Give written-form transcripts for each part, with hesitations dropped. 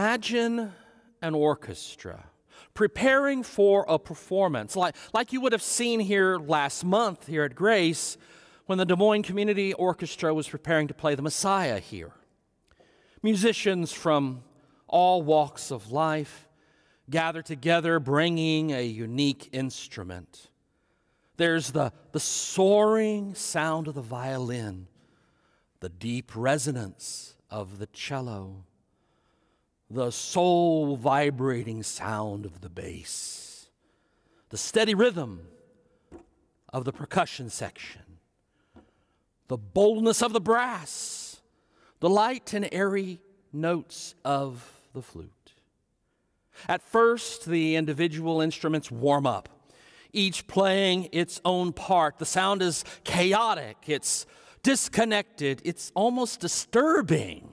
Imagine an orchestra preparing for a performance like you would have seen here last month here at Grace when the Des Moines Community Orchestra was preparing to play the Messiah here. Musicians from all walks of life gather together bringing a unique instrument. There's the soaring sound of the violin, the deep resonance of the cello, the soul-vibrating sound of the bass, the steady rhythm of the percussion section, the boldness of the brass, the light and airy notes of the flute. At first, the individual instruments warm up, each playing its own part. The sound is chaotic, it's disconnected, it's almost disturbing.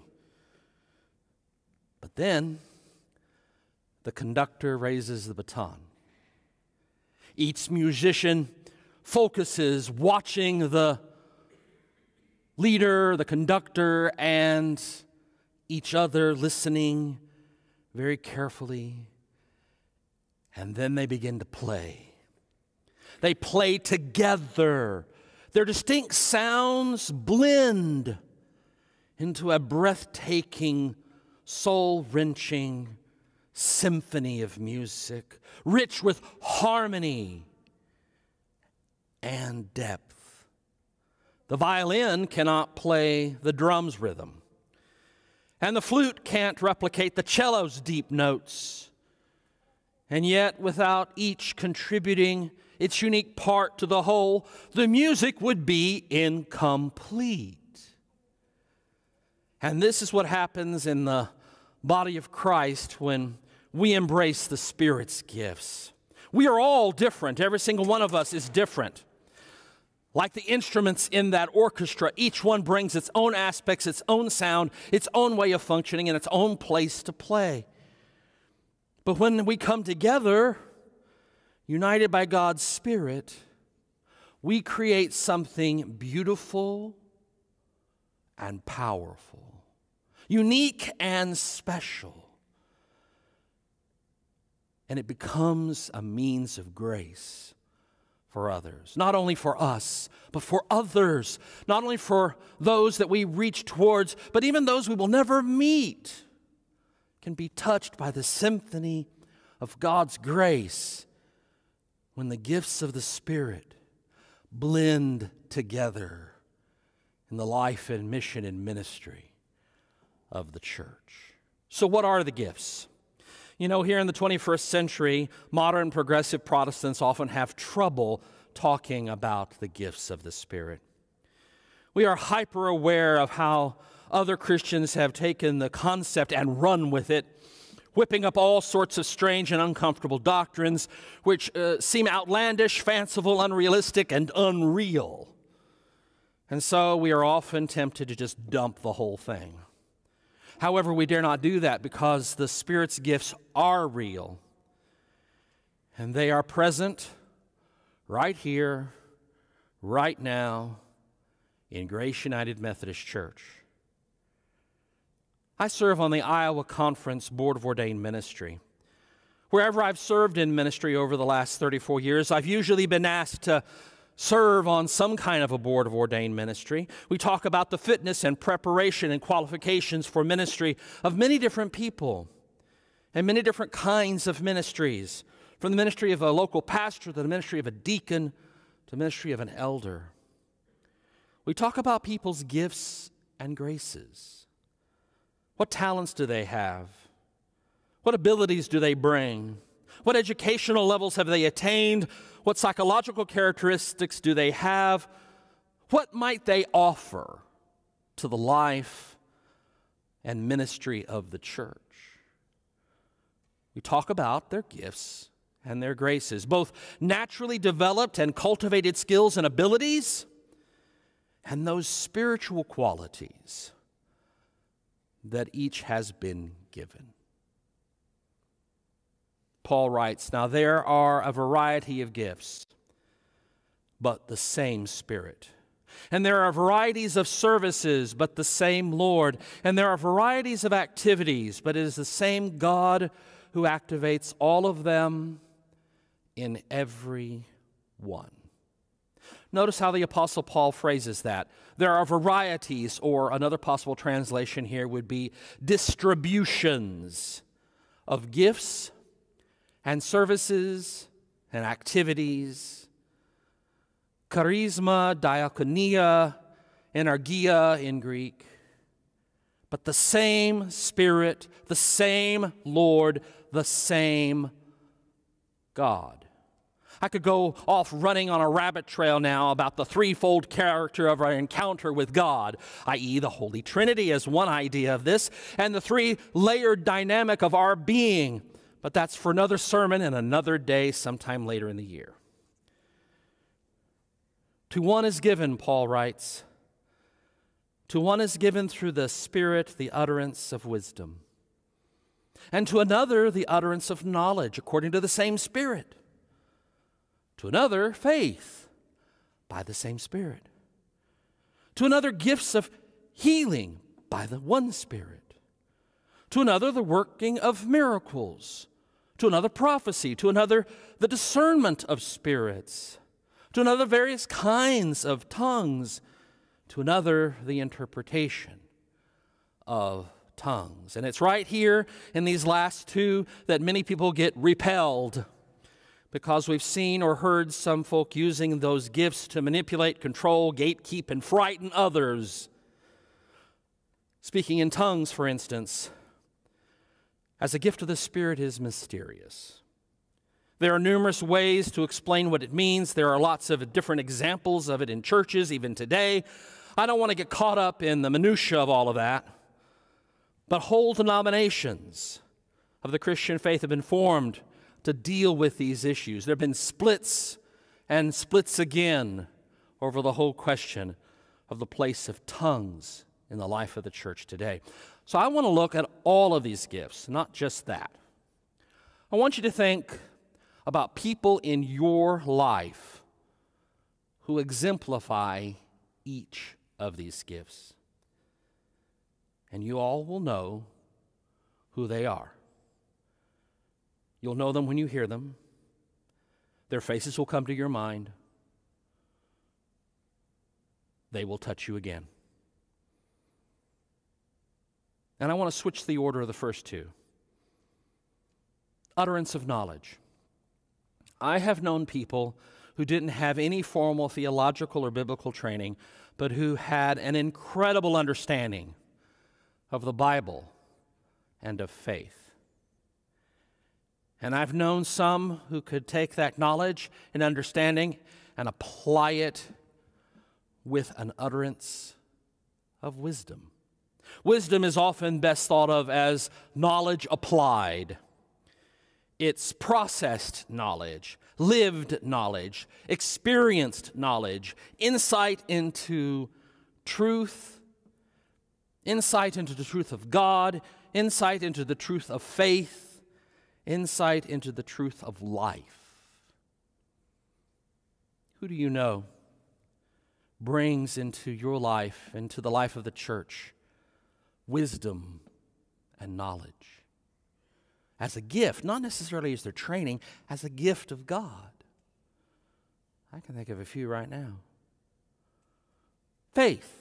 But then, the conductor raises the baton. Each musician focuses, watching the leader, the conductor, and each other, listening very carefully. And then they begin to play. They play together. Their distinct sounds blend into a breathtaking, soul-wrenching symphony of music, rich with harmony and depth. The violin cannot play the drum's rhythm, and the flute can't replicate the cello's deep notes. And yet, without each contributing its unique part to the whole, the music would be incomplete. And this is what happens in the body of Christ when we embrace the Spirit's gifts. We are all different. Every single one of us is different. Like the instruments in that orchestra, each one brings its own aspects, its own sound, its own way of functioning, and its own place to play. But when we come together, united by God's Spirit, we create something beautiful and powerful, unique and special. And it becomes a means of grace for others. Not only for us, but for others. Not only for those that we reach towards, but even those we will never meet can be touched by the symphony of God's grace when the gifts of the Spirit blend together in the life and mission and ministry of the church. So what are the gifts? You know, here in the 21st century, modern progressive Protestants often have trouble talking about the gifts of the Spirit. We are hyper aware of how other Christians have taken the concept and run with it, whipping up all sorts of strange and uncomfortable doctrines which seem outlandish, fanciful, unrealistic, and unreal. And so we are often tempted to just dump the whole thing. However, we dare not do that because the Spirit's gifts are real. And they are present right here, right now, in Grace United Methodist Church. I serve on the Iowa Conference Board of Ordained Ministry. Wherever I've served in ministry over the last 34 years, I've usually been asked to serve on some kind of a board of ordained ministry. We talk about the fitness and preparation and qualifications for ministry of many different people and many different kinds of ministries, from the ministry of a local pastor to the ministry of a deacon to the ministry of an elder. We talk about people's gifts and graces. What talents do they have? What abilities do they bring? What educational levels have they attained? What psychological characteristics do they have? What might they offer to the life and ministry of the church? We talk about their gifts and their graces, both naturally developed and cultivated skills and abilities, and those spiritual qualities that each has been given. Paul writes, "Now there are a variety of gifts, but the same Spirit. And there are varieties of services, but the same Lord. And there are varieties of activities, but it is the same God who activates all of them in every one. Notice how the Apostle Paul phrases that. There are varieties, or another possible translation here would be distributions of gifts and services and activities. Charisma, diakonia, enargia in Greek. But the same Spirit, the same Lord, the same God. I could go off running on a rabbit trail now about the threefold character of our encounter with God, i.e. the Holy Trinity is one idea of this, and the three-layered dynamic of our being. But that's for another sermon and another day sometime later in the year. To one is given, Paul writes, to one is given through the Spirit the utterance of wisdom, and to another the utterance of knowledge according to the same Spirit. To another, faith by the same Spirit. To another, gifts of healing by the one Spirit. To another, the working of miracles. To another, prophecy. To another, the discernment of spirits. To another, various kinds of tongues. To another, the interpretation of tongues. And it's right here in these last two that many people get repelled, because we've seen or heard some folk using those gifts to manipulate, control, gatekeep, and frighten others. Speaking in tongues, for instance, as a gift of the Spirit is mysterious. There are numerous ways to explain what it means. There are lots of different examples of it in churches, even today. I don't want to get caught up in the minutiae of all of that, but whole denominations of the Christian faith have been formed to deal with these issues. There have been splits and splits again over the whole question of the place of tongues in the life of the church today. So I want to look at all of these gifts, not just that. I want you to think about people in your life who exemplify each of these gifts. And you all will know who they are. You'll know them when you hear them. Their faces will come to your mind. They will touch you again. And I want to switch the order of the first two. Utterance of knowledge. I have known people who didn't have any formal theological or biblical training, but who had an incredible understanding of the Bible and of faith. And I've known some who could take that knowledge and understanding and apply it with an utterance of wisdom. Wisdom is often best thought of as knowledge applied. It's processed knowledge, lived knowledge, experienced knowledge, insight into truth, insight into the truth of God, insight into the truth of faith, insight into the truth of life. Who do you know brings into your life, into the life of the church, wisdom and knowledge? As a gift, not necessarily as their training, as a gift of God. I can think of a few right now. Faith.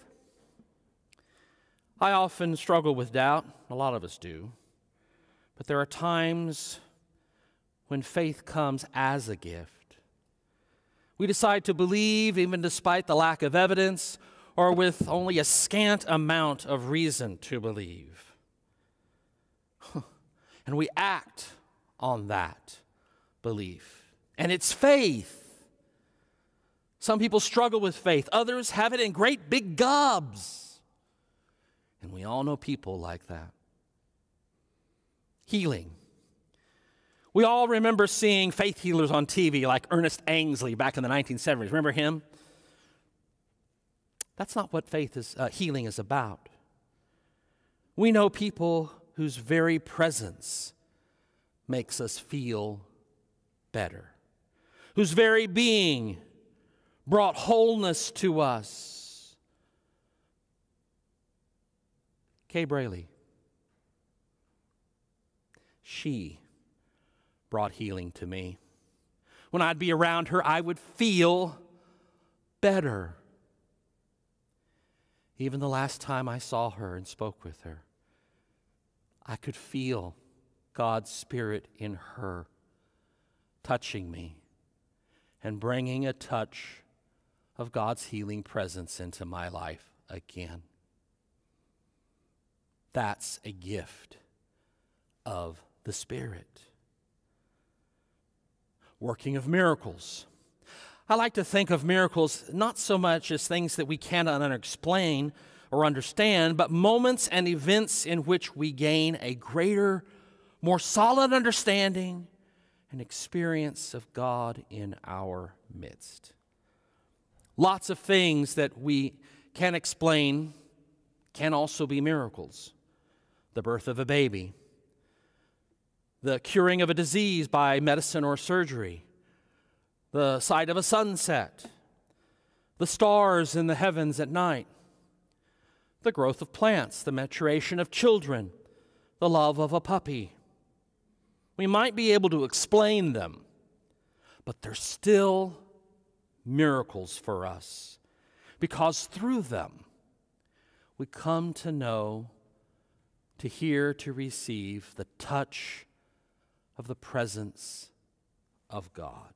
I often struggle with doubt. A lot of us do. But there are times when faith comes as a gift. We decide to believe even despite the lack of evidence or with only a scant amount of reason to believe. And we act on that belief. And it's faith. Some people struggle with faith. Others have it in great big gobs. And we all know people like that. Healing. We all remember seeing faith healers on TV like Ernest Angley back in the 1970s. Remember him? That's not what healing is about. We know people whose very presence makes us feel better, whose very being brought wholeness to us. Kay Braley. She brought healing to me. When I'd be around her, I would feel better. Even the last time I saw her and spoke with her, I could feel God's Spirit in her touching me and bringing a touch of God's healing presence into my life again. That's a gift of the Spirit. Working of miracles. I like to think of miracles not so much as things that we cannot explain or understand, but moments and events in which we gain a greater, more solid understanding and experience of God in our midst. Lots of things that we can explain can also be miracles. The birth of a baby, the curing of a disease by medicine or surgery, the sight of a sunset, the stars in the heavens at night, the growth of plants, the maturation of children, the love of a puppy. We might be able to explain them, but they're still miracles for us, because through them we come to know, to hear, to receive the touch of the presence of God.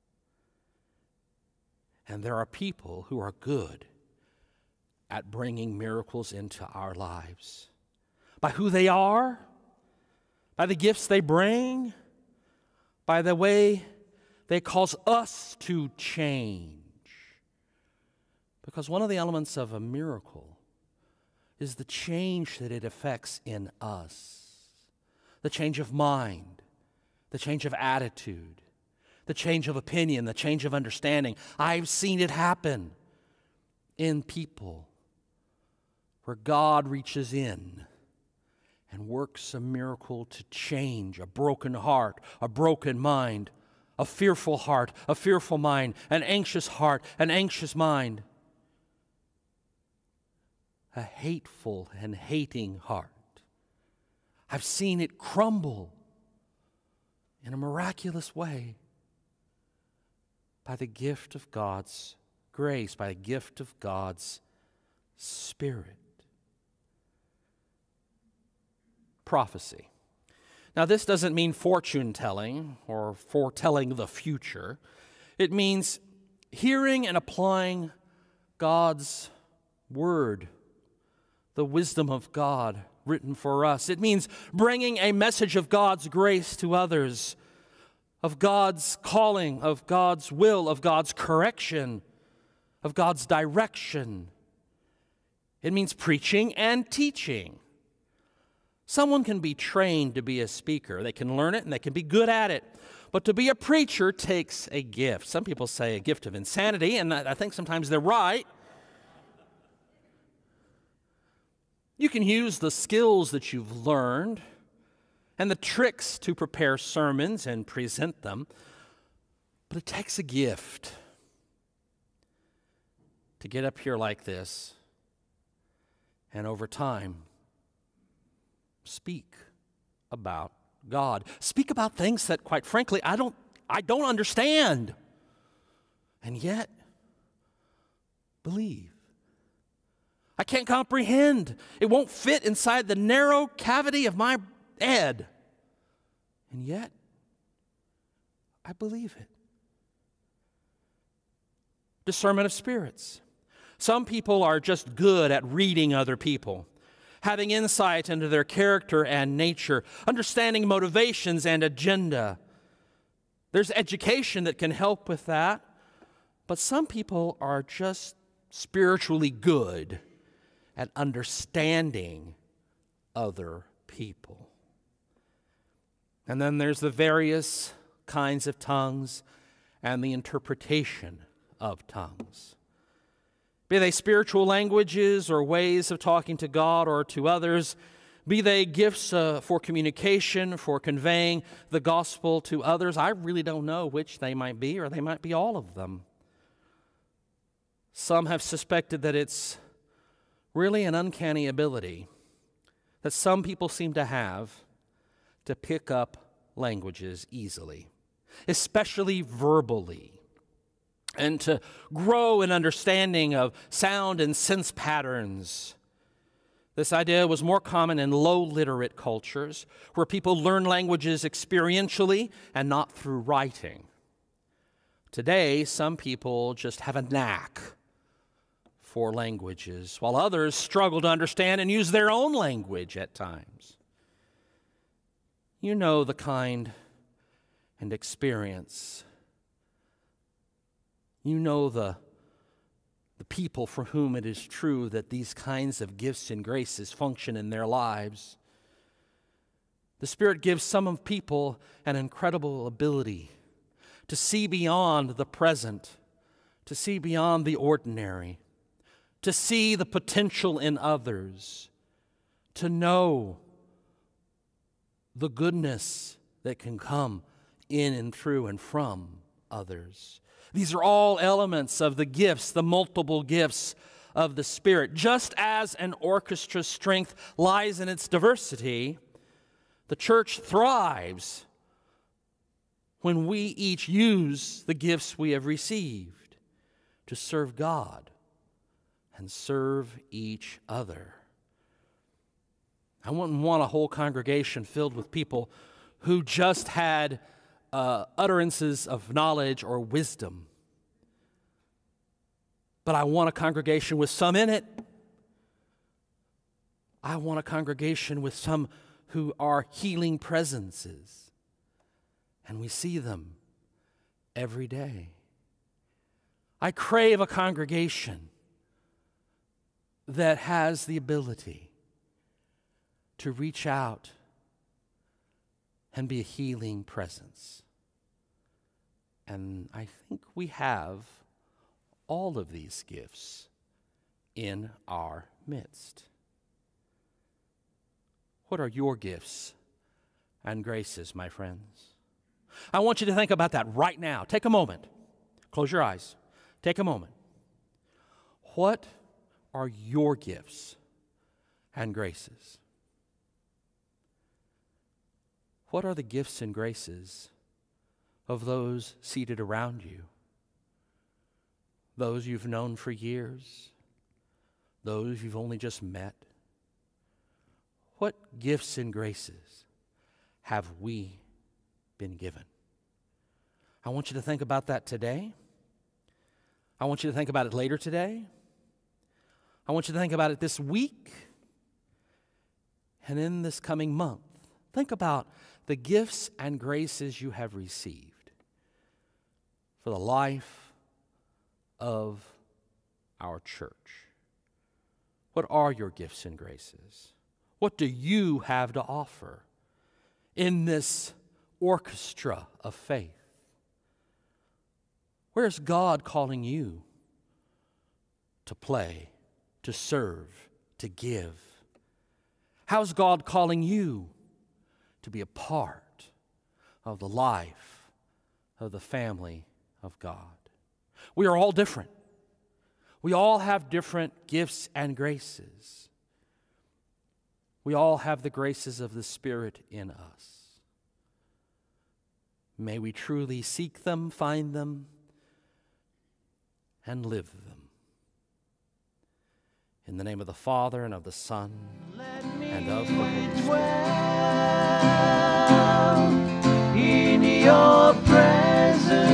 And there are people who are good at bringing miracles into our lives. By who they are, by the gifts they bring, by the way they cause us to change. Because one of the elements of a miracle is the change that it affects in us. The change of mind, the change of attitude, the change of opinion, the change of understanding. I've seen it happen in people where God reaches in and works a miracle to change a broken heart, a broken mind, a fearful heart, a fearful mind, an anxious heart, an anxious mind, a hateful and hating heart. I've seen it crumble in a miraculous way by the gift of God's grace, by the gift of God's Spirit. Prophecy. Now, this doesn't mean fortune telling or foretelling the future. It means hearing and applying God's Word, the wisdom of God written for us. It means bringing a message of God's grace to others, of God's calling, of God's will, of God's correction, of God's direction. It means preaching and teaching. Someone can be trained to be a speaker. They can learn it and they can be good at it. But to be a preacher takes a gift. Some people say a gift of insanity, and I think sometimes they're right. You can use the skills that you've learned and the tricks to prepare sermons and present them, but it takes a gift to get up here like this and over time speak about God. Speak about things that, quite frankly, I don't understand, and yet believe. I can't comprehend. It won't fit inside the narrow cavity of my head. And yet, I believe it. Discernment of spirits. Some people are just good at reading other people, having insight into their character and nature, understanding motivations and agenda. There's education that can help with that, but some people are just spiritually good at understanding other people. And then there's the various kinds of tongues and the interpretation of tongues. Be they spiritual languages or ways of talking to God or to others, be they gifts for communication, for conveying the gospel to others. I really don't know which they might be, or they might be all of them. Some have suspected that it's really an uncanny ability that some people seem to have to pick up languages easily, especially verbally, and to grow in understanding of sound and sense patterns. This idea was more common in low-literate cultures, where people learn languages experientially and not through writing. Today, some people just have a knack for languages, while others struggle to understand and use their own language at times. You know the kind and experience. You know the people for whom it is true that these kinds of gifts and graces function in their lives. The Spirit gives some of people an incredible ability to see beyond the present, to see beyond the ordinary, to see the potential in others, to know the goodness that can come in and through and from others. These are all elements of the gifts, the multiple gifts of the Spirit. Just as an orchestra's strength lies in its diversity, the church thrives when we each use the gifts we have received to serve God and serve each other. I wouldn't want a whole congregation filled with people who just had utterances of knowledge or wisdom. But I want a congregation with some in it. I want a congregation with some who are healing presences. And we see them every day. I crave a congregation that has the ability to reach out and be a healing presence. And I think we have all of these gifts in our midst. What are your gifts and graces, my friends? I want you to think about that right now. Take a moment. Close your eyes. Take a moment. What are your gifts and graces? What are the gifts and graces of those seated around you? Those you've known for years? Those you've only just met? What gifts and graces have we been given? I want you to think about that today. I want you to think about it later today. I want you to think about it this week and in this coming month. Think about the gifts and graces you have received for the life of our church. What are your gifts and graces? What do you have to offer in this orchestra of faith? Where's God calling you to play, to serve, to give? How's God calling you to be a part of the life of the family of God? We are all different. We all have different gifts and graces. We all have the graces of the Spirit in us. May we truly seek them, find them, and live them. In the name of the Father, and of the Son, and of the Holy Spirit. In your presence.